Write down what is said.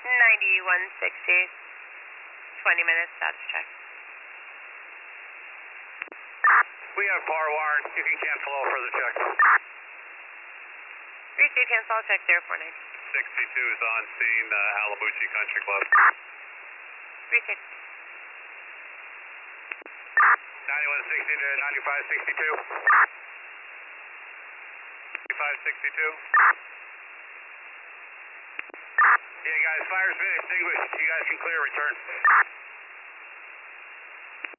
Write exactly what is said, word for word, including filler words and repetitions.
ninety-one sixty, twenty minutes status check. We have power Warren. You can cancel all further checks. three two cancel all check zero four nine. sixty-two is on scene, uh, Alabucci Country Club. three six. ninety-one sixty to ninety-five sixty-two. ninety-five sixty-two. Yeah, guys, fire's been extinguished. You guys can clear return.